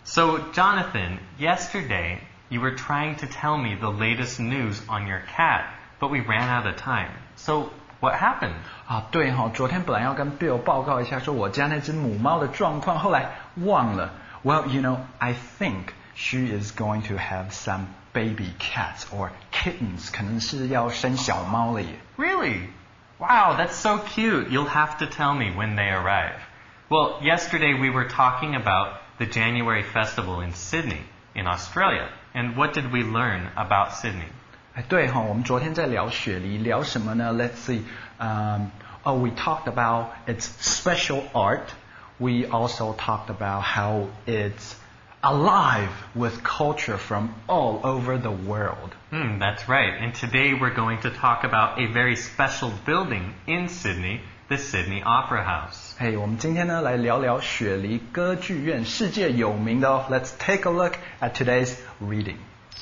So, Jonathan, yesterday you were trying to tell me the latest news on your cat, but we ran out of time. So, what happened? 对哈，昨天本来要跟 Bill 报告一下说我家那只母猫的状况，后来忘了。Well, I think she is going to have some baby cats or kittens， 可能是要生小猫了耶。 Really? Wow, that's so cute. You'll have to tell me when they arrive. Well, yesterday we were talking about the January festival in Sydney, in Australia. And what did we learn about Sydney? 对哈，我们昨天在聊雪梨，聊什么呢？ Let's see. We talked about its special art. We also talked about how it's alive with culture from all over the world. That's right. And today we're going to talk about a very special building in Sydney, the Sydney Opera House. 我们今天呢来聊聊雪梨歌剧院，世界有名的哦。Let's take a look at today's reading.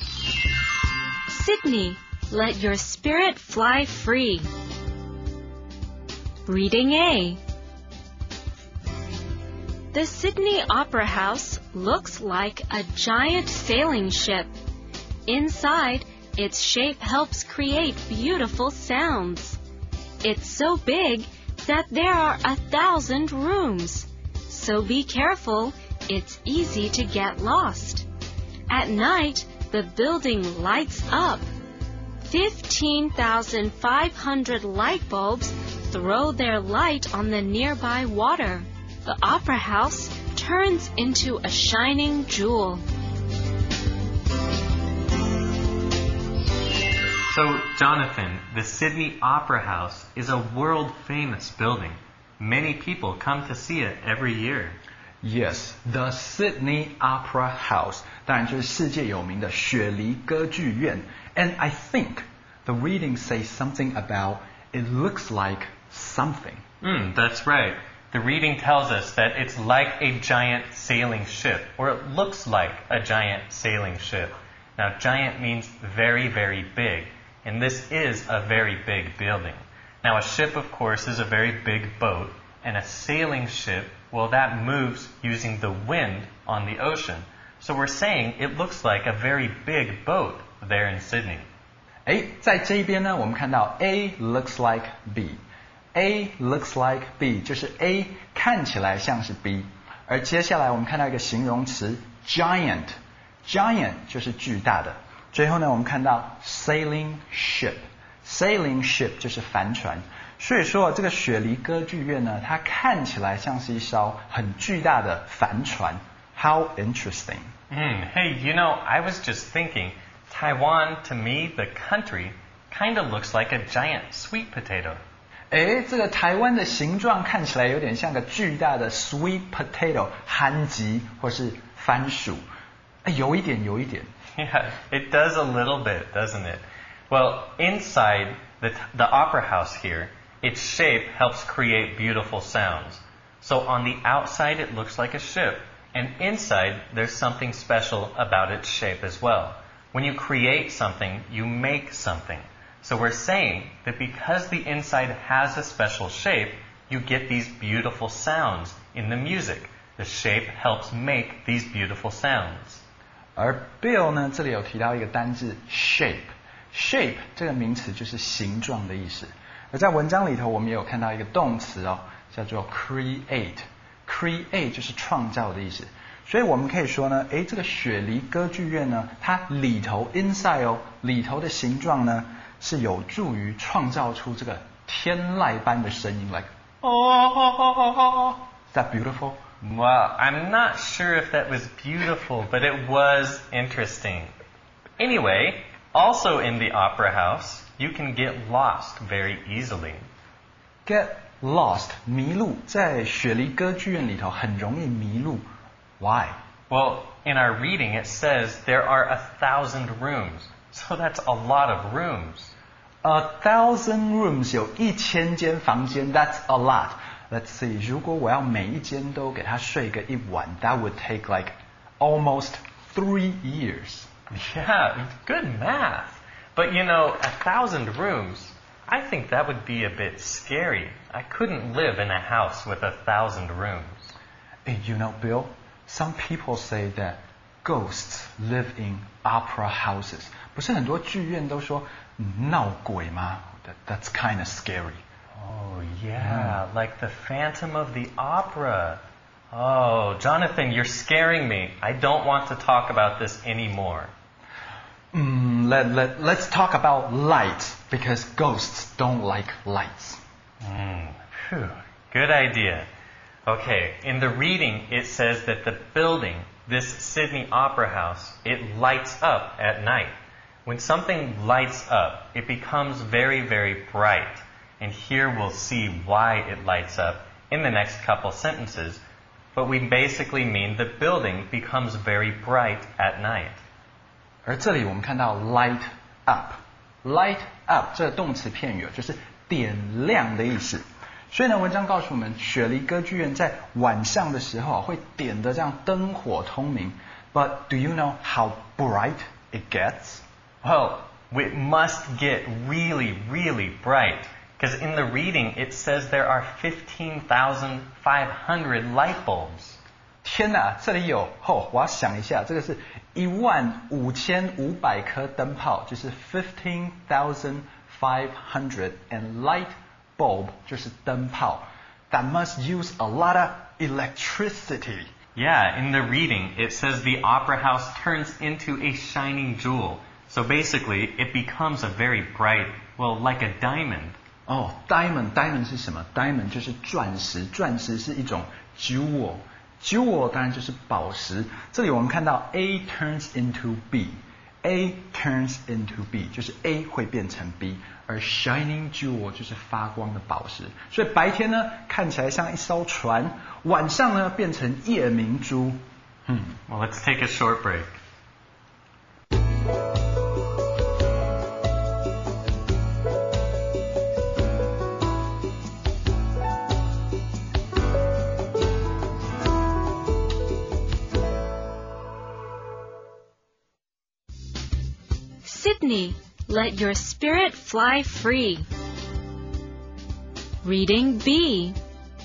Sydney, let your spirit fly free. Reading A. The Sydney Opera House looks like a giant sailing ship. Inside, its shape helps create beautiful sounds. It's so big that there are 1,000 rooms. So be careful, it's easy to get lost. At night, the building lights up. 15,500 light bulbs throw their light on the nearby water. The opera house turns into a shining jewel. So, Jonathan, the Sydney Opera House is a world-famous building. Many people come to see it every year. Yes, the Sydney Opera House. 当然就是世界有名的雪梨歌剧院。And I think the reading says something about it looks like something. That's right. The reading tells us that it's like a giant sailing ship, or it looks like a giant sailing ship. Now, giant means very, very big, and this is a very big building. Now, a ship, of course, is a very big boat, and a sailing ship, well, that moves using the wind on the ocean. So we're saying it looks like a very big boat there in Sydney. 在这一边呢，我们看到 A looks like B。A looks like B 就是 A 看起来像是 B， 而接下来我们看到一个形容词 giant 就是巨大的。最后呢，我们看到 sailing ship 就是帆船。所以说这个雪梨歌剧院呢，它看起来像是一艘很巨大的帆船。How interesting! Hey, I was just thinking, Taiwan, to me, the country, kind of looks like a giant sweet potato. 这个台湾的形状看起来有点像个巨大的 sweet potato 番薯或是番薯，有一点。 Yeah, it does a little bit, doesn't it? Well, inside the opera house here, its shape helps create beautiful sounds. So on the outside it looks like a ship, and inside there's something special about its shape as well. When you create something, you make something. So we're saying that because the inside has a special shape, you get these beautiful sounds in the music. The shape helps make these beautiful sounds. 而 Bill 呢，这里有提到一个单字 shape 这个名词就是形状的意思。而在文章里头，我们也有看到一个动词哦，叫做 create 就是创造的意思。所以我们可以说呢，这个雪梨歌剧院呢，它里头 inside 里头的形状呢，是有助于创造出这个天籁般的声音 ，like Is that beautiful? Well, I'm not sure if that was beautiful, but it was interesting. Anyway, also in the opera house, you can get lost very easily. Get lost 迷路，在雪梨歌剧院里头很容易迷路。Why? Well, in our reading it says there are 1,000 rooms. So that's a lot of rooms. 1,000 rooms 有1000间房间 ，That's a lot. Let's see. 如果我要每一间都给他睡个一晚 ，That would take like almost 3 years. Yeah, good math. But 1,000 rooms, I think that would be a bit scary. I couldn't live in a house with 1,000 rooms. Bill, Some people say that ghosts live in opera houses. 不是很多剧院都说闹鬼吗？ That's kind of scary. Oh, yeah, like the Phantom of the Opera. Oh, Jonathan, you're scaring me. I don't want to talk about this anymore. Let's talk about light, because ghosts don't like lights. Phew, good idea. Okay, in the reading, it says that the building, this Sydney Opera House, it lights up at night. When something lights up, it becomes very, very bright. And here we'll see why it lights up in the next couple sentences. But we basically mean the building becomes very bright at night. 而这里我们看到 light up 这个动词片语就是点亮的意思。所以呢，文章告诉我们，雪梨歌剧院在晚上的时候会点得这样灯火通明。But do you know how bright it gets? Well, it must get really, really bright. Because in the reading, it says there are 15,500 light bulbs. 天哪，这里有我要想一下，这个是15500颗灯泡，就是 15,500 and light bulb 就是灯泡。That must use a lot of electricity. Yeah, in the reading, it says the opera house turns into a shining jewel. So basically, it becomes a very bright, well, like a diamond. Diamond 是什么 ？Diamond 就是钻石，钻石是一种 jewel 当然就是宝石。这里我们看到 A turns into B，A turns into B 就是 A 会变成 B， 而 shining jewel 就是发光的宝石。所以白天呢看起来像一艘船，晚上呢变成夜明珠。 Well, let's take a short break. Sydney, let your spirit fly free. Reading B.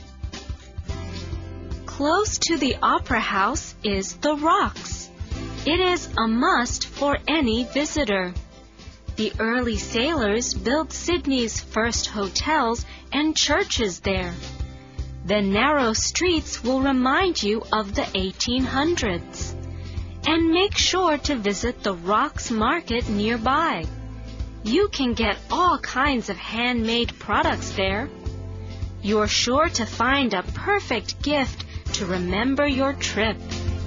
Close to the Opera House is the Rocks. It is a must for any visitor. The early sailors built Sydney's first hotels and churches there. The narrow streets will remind you of the 1800s. And make sure to visit the Rocks Market nearby. You can get all kinds of handmade products there. You're sure to find a perfect gift to remember your trip.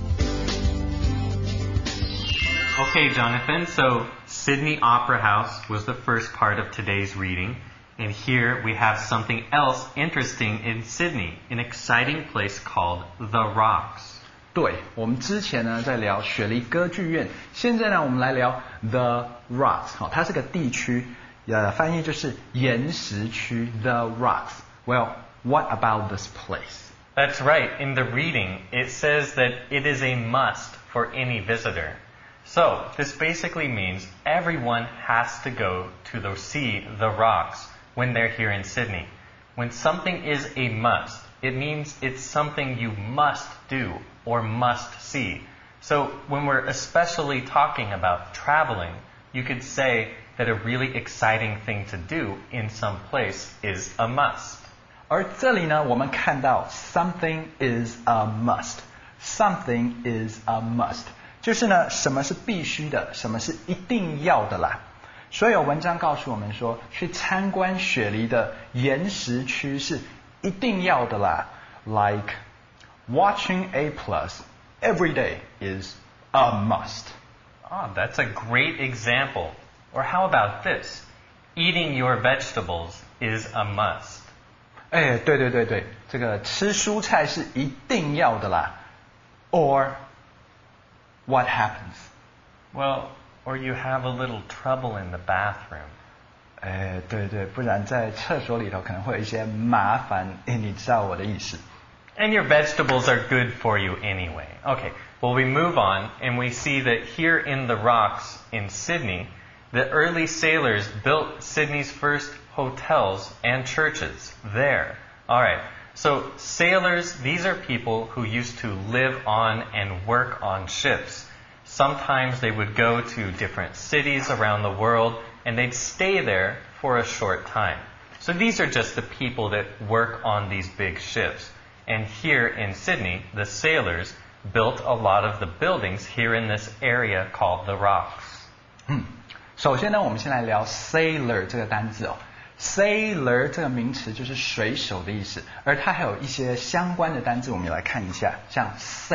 Okay, Jonathan, so Sydney Opera House was the first part of today's reading. And here we have something else interesting in Sydney, an exciting place called The Rocks. 对，我们之前呢在聊雪梨歌剧院，现在呢我们来聊 The Rocks， 它是个地区，翻译就是岩石区 The Rocks. Well, what about this place? That's right. In the reading, it says that it is a must for any visitor. So, this basically means everyone has to go to see the rocks when they're here in Sydney. When something is a must, it means it's something you must do or must see. So when we're especially talking about traveling, you could say that a really exciting thing to do in some place is a must. 而这里呢，我们看到 something is a must. Something is a must. 就是呢，什么是必须的，什么是一定要的啦。所以有文章告诉我们说，去参观雪梨的岩石区是一定要的啦。Like watching A+ every day is a must. Oh, that's a great example. Or how about this? Eating your vegetables is a must. 对，这个吃蔬菜是一定要的啦。Or what happens? Well, or you have a little trouble in the bathroom. 对，不然在厕所里头可能会有一些麻烦，你知道我的意思。 And your vegetables are good for you anyway. Okay, well we move on and we see that here in the rocks in Sydney, the early sailors built Sydney's first hotels and churches there. Alright, So sailors, these are people who used to live on and work on ships. Sometimes they would go to different cities around the world and they'd stay there for a short time. So these are just the people that work on these big ships. And here in Sydney, the sailors built a lot of the buildings here in this area called the Rocks. 首先呢，我们先来聊 sailor 这个单字哦。sailor 这个名词就是水手的意思，而它还有一些相关的单字，我们也来看一下，像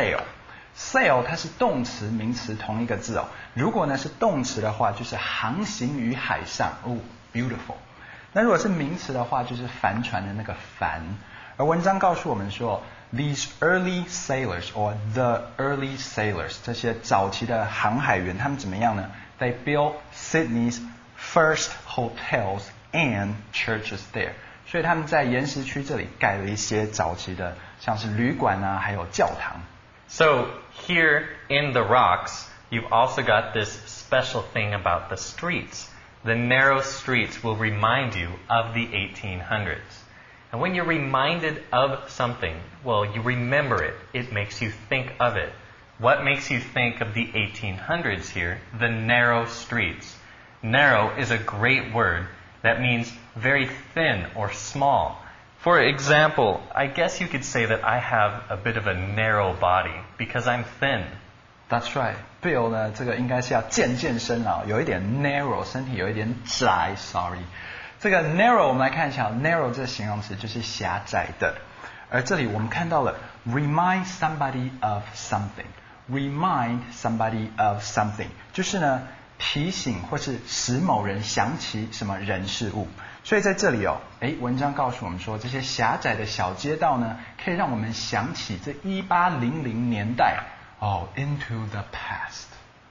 sail。sail 它是动词、名词同一个字哦。如果呢是动词的话，就是航行于海上，哦 beautiful。那如果是名词的话，就是帆船的那个帆。而文章告诉我们说 ，these early sailors or the early sailors 这些早期的航海员，他们怎么样呢？ They built Sydney's first hotels and churches there. 所以他们在岩石区这里盖了一些早期的，像是旅馆啊，还有教堂。 So here in the Rocks, you've also got this special thing about the streets. The narrow streets will remind you of the 1800s. And when you're reminded of something, well, you remember it. It makes you think of it. What makes you think of the 1800s here? The narrow streets. Narrow is a great word that means very thin or small. For example, I guess you could say that I have a bit of a narrow body because I'm thin. That's right. Bill 呢，这个应该是要健身啊，有一点 narrow， 身体有一点窄 ，sorry。这个 narrow 我们来看一下 ，narrow 这个形容词就是狭窄的。而这里我们看到了 remind somebody of something。remind somebody of something 就是呢提醒或是使某人想起什么人事物。所以在这里哦，文章告诉我们说，这些狭窄的小街道呢，可以让我们想起这1800年代哦 into the past。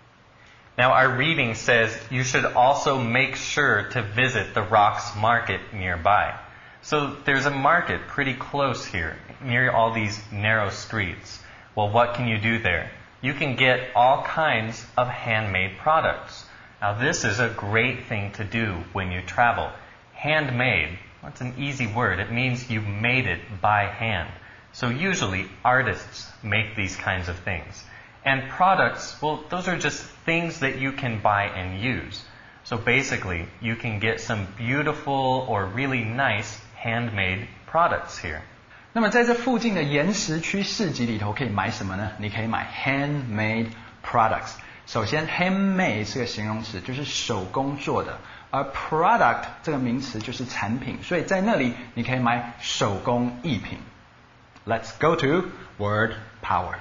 Now our reading says you should also make sure to visit the Rocks Market nearby. So there's a market pretty close here, near all these narrow streets. Well, what can you do there? You can get all kinds of handmade products. Now this is a great thing to do when you travel. Handmade, that's an easy word. It means you made it by hand. So usually artists make these kinds of things. And products, well, those are just things that you can buy and use. So basically, you can get some beautiful or really nice handmade products here. 那么在这附近的岩石区市集里头可以买什么呢？你可以买 handmade products。首先 handmade 是个形容词，就是手工做的，而 product 这个名词就是产品，所以在那里你可以买手工艺品。Let's go to word power.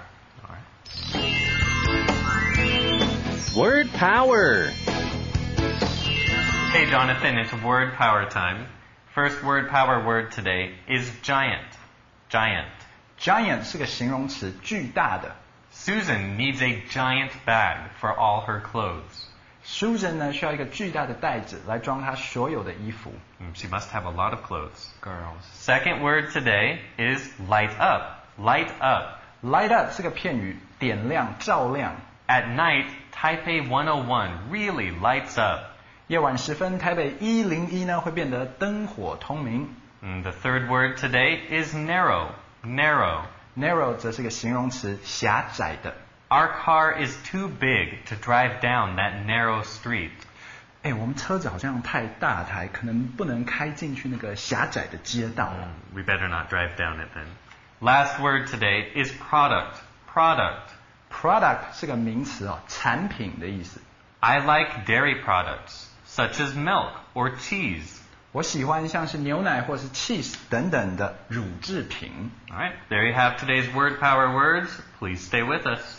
Word power. Hey Jonathan, it's word power time. First word power word today is giant. Giant 是个形容词，巨大的。 Susan needs a giant bag for all her clothes. Susan 呢需要一个巨大的袋子来装她所有的衣服。 She must have a lot of clothes. Girls. Second word today is light up. Light up. Light up 是个片语，点亮、照亮。 At night, Taipei 101 really lights up. 夜晚时分，台北101呢会变得灯火通明。 The third word today is narrow. Narrow 则是个形容词，狭窄的。 Our car is too big to drive down that narrow street. 我们车子好像太大台，可能不能开进去那个狭窄的街道。 We better not drive down it then. Last word today is product. Product 是个名词哦，产品的意思。 I like dairy products, such as milk or cheese. 我喜欢像是牛奶或是 cheese 等等的乳制品。 All right, there you have today's word power words. Please stay with us.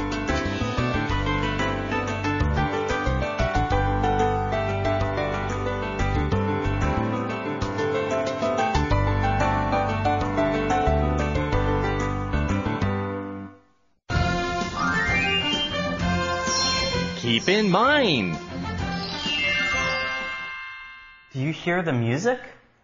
Keep in mind. Do you hear the music?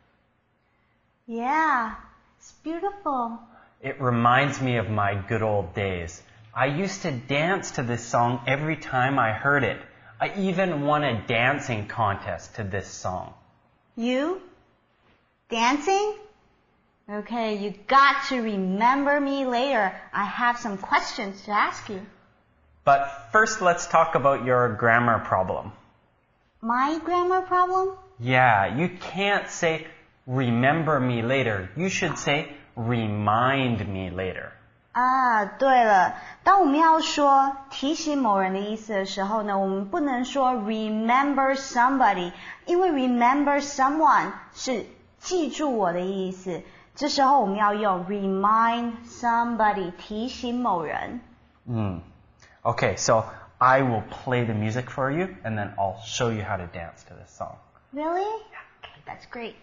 Yeah, it's beautiful. It reminds me of my good old days. I used to dance to this song every time I heard it. I even won a dancing contest to this song. You? Dancing? Okay, you got to remember me later. I have some questions to ask you. But first, let's talk about your grammar problem. My grammar problem? Yeah, you can't say remember me later. You should say remind me later. 啊，对了，当我们要说提醒某人的意思的时候呢，我们不能说 remember somebody， 因为 remember someone 是记住我的意思。这时候我们要用 remind somebody， 提醒某人。 Okay, so I will play the music for you, and then I'll show you how to dance to this song. Really? Okay, that's great.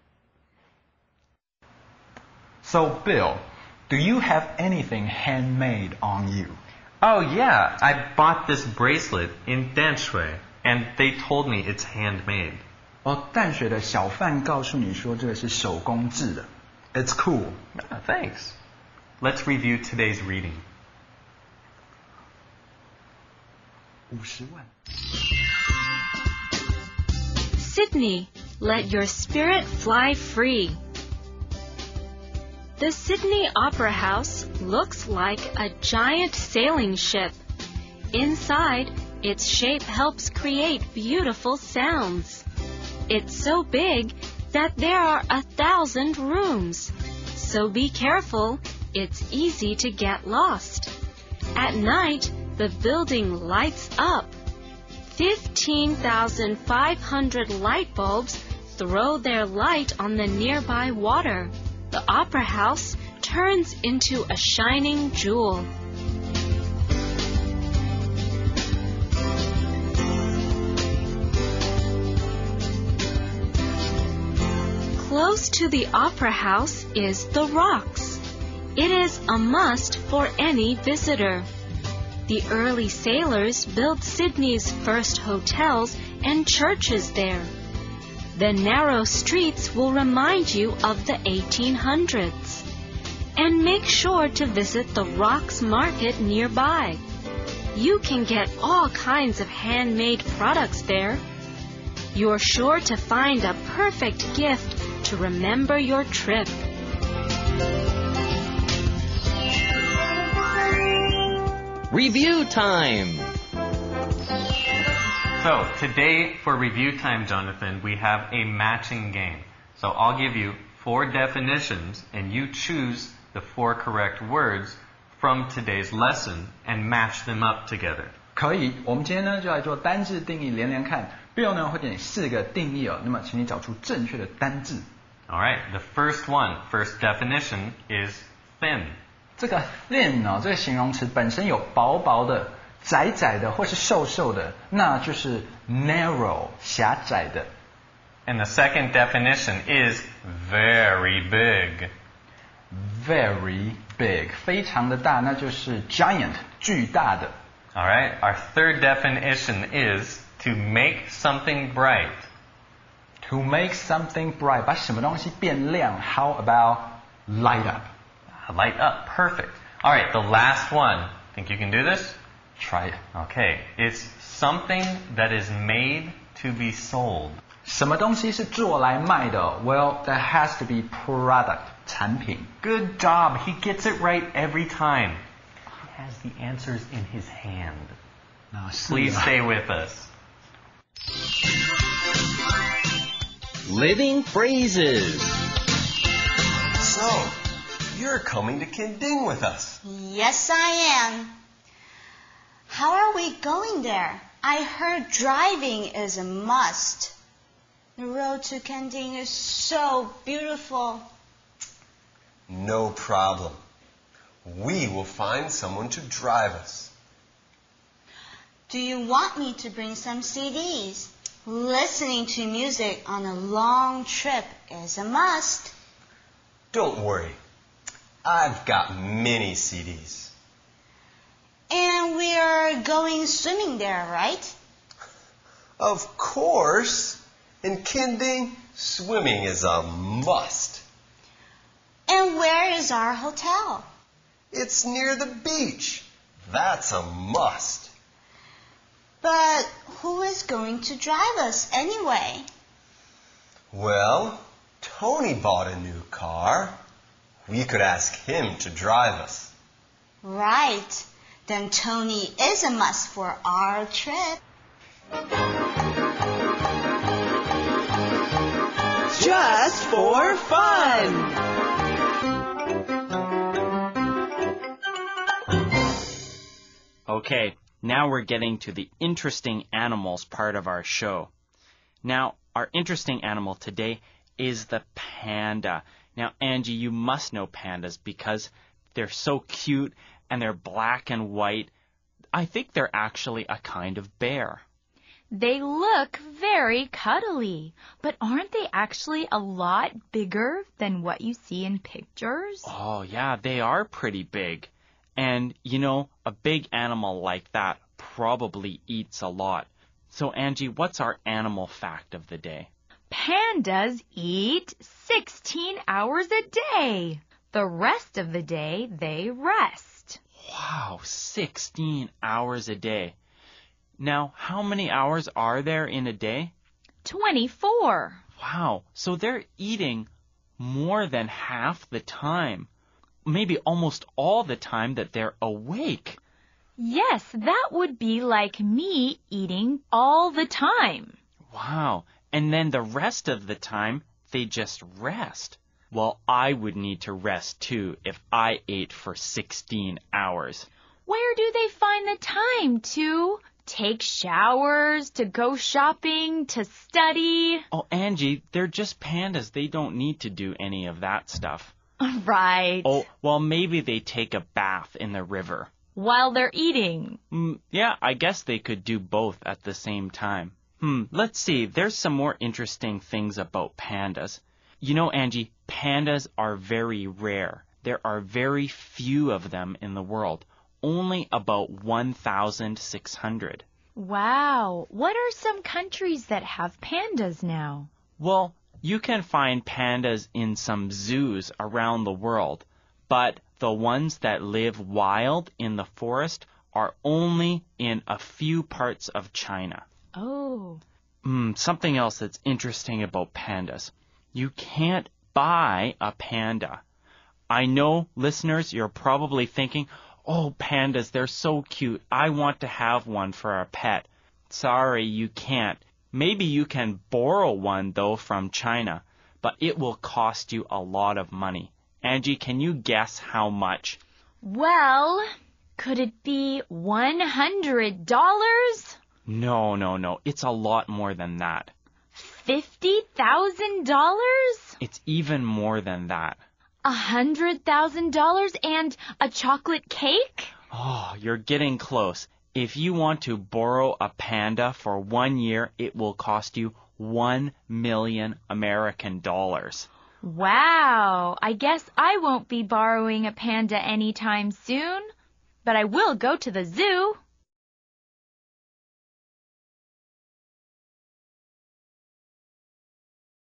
So, Bill, do you have anything handmade on you? Oh yeah, I bought this bracelet in Danshui, and they told me it's handmade. 淡水的小贩告诉你说这个是手工制的。It's cool. Thanks. Let's review today's reading. 50万。 Sydney, let your spirit fly free. The Sydney Opera House looks like a giant sailing ship. Inside, its shape helps create beautiful sounds. It's so big that there are 1,000 rooms. So be careful, it's easy to get lost. At night, the building lights up. 15,500 light bulbs throw their light on the nearby water. The opera house turns into a shining jewel. Close to the opera house is the Rocks. It is a must for any visitor. The early sailors built Sydney's first hotels and churches there. The narrow streets will remind you of the 1800s. And make sure to visit the Rocks Market nearby. You can get all kinds of handmade products there. You're sure to find a perfect gift to remember your trip. Review time! So, today for review time, Jonathan, we have a matching game. So I'll give you 4 definitions, and you choose the 4 correct words from today's lesson and match them up together. 可以，我们今天呢就来做单字定义连连看。Bill 呢会给你4个定义哦，那么请你找出正确的单字。 Alright, the first definition is thin. 这个 thin 哦，这个形容词本身有薄薄的、窄窄的或是瘦瘦的，那就是 narrow 狭窄的。 And the second definition is very big. Very big 非常的大，那就是 giant 巨大的。 Alright, our third definition is to make something bright. To make something bright 把什么东西变亮。How about light up? Light up, perfect. Alright, the last one. Think you can do this? Try it. Okay, it's something that is made to be sold. 什么东西是做来卖的 ？Well, that has to be product 产品。 Good job, he gets it right every time. He has the answers in his hand. Please stay with us. Living phrases. So, you're coming to Kinding with us. Yes, I am. How are we going there? I heard driving is a must. The road to Kending is so beautiful. No problem. We will find someone to drive us. Do you want me to bring some CDs? Listening to music on a long trip is a must. Don't worry. I've got many CDs. And we're going swimming there, right? Of course. In Kinding, swimming is a must. And where is our hotel? It's near the beach. That's a must. But who is going to drive us anyway? Well, Tony bought a new car. We could ask him to drive us. Right. Then Tony is a must for our trip. Just for fun! Okay, now we're getting to the interesting animals part of our show. Now, our interesting animal today is the panda. Now, Angie, you must know pandas because they're so cute and they're black and white. I think they're actually a kind of bear. They look very cuddly, but aren't they actually a lot bigger than what you see in pictures? Oh, yeah, they are pretty big. And, you know, a big animal like that probably eats a lot. So, Angie, what's our animal fact of the day? Pandas eat 16 hours a day. The rest of the day, they rest. Wow, 16 hours a day. Now, how many hours are there in a day? 24. Wow, so they're eating more than half the time. Maybe almost all the time that they're awake. Yes, that would be like me eating all the time. Wow, and then the rest of the time, they just rest. Well, I would need to rest too if I ate for 16 hours. Where do they find the time to take showers, to go shopping, to study? Oh, Angie, they're just pandas. They don't need to do any of that stuff. Right. Oh, well, maybe they take a bath in the river. While they're eating. Yeah, I guess they could do both at the same time. Let's see. There's some more interesting things about pandas. You know, Angie, pandas are very rare. There are very few of them in the world. Only about 1,600. Wow. What are some countries that have pandas now? Well, you can find pandas in some zoos around the world, but the ones that live wild in the forest are only in a few parts of China. Oh. Something else that's interesting about pandas. You can't buy a panda. I know, listeners, you're probably thinking, oh, pandas, they're so cute. I want to have one for a pet. Sorry, you can't. Maybe you can borrow one, though, from China, but it will cost you a lot of money. Angie, can you guess how much? Well, could it be $100? No. It's a lot more than that. $50,000? It's even more than that. $100,000 and a chocolate cake? Oh, you're getting close. If you want to borrow a panda for 1 year, it will cost you 1 million American dollars. Wow, I guess I won't be borrowing a panda anytime soon, but I will go to the zoo.